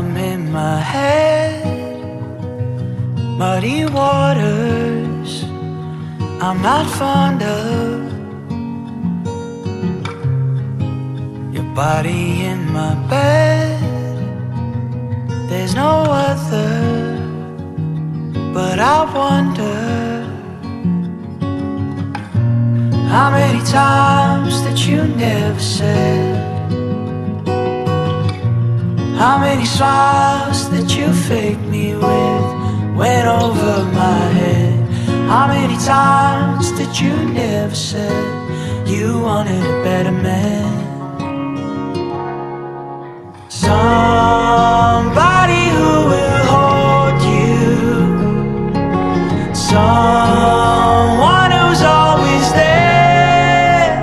I'm in my head, muddy waters I'm not fond of. Your body in my bed, there's no other. But I wonder how many times that you never said, how many smiles that you faked me with went over my head. How many times that you never said you wanted a better man. Somebody who will hold you, someone who's always there,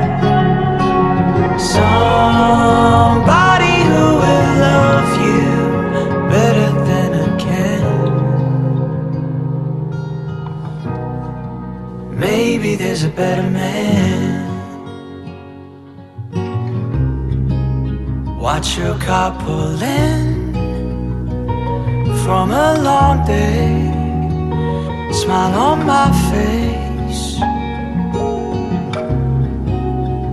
somebody who will love you better than I can. Maybe there's a better man. Watch your car pull in from a long day, smile on my face.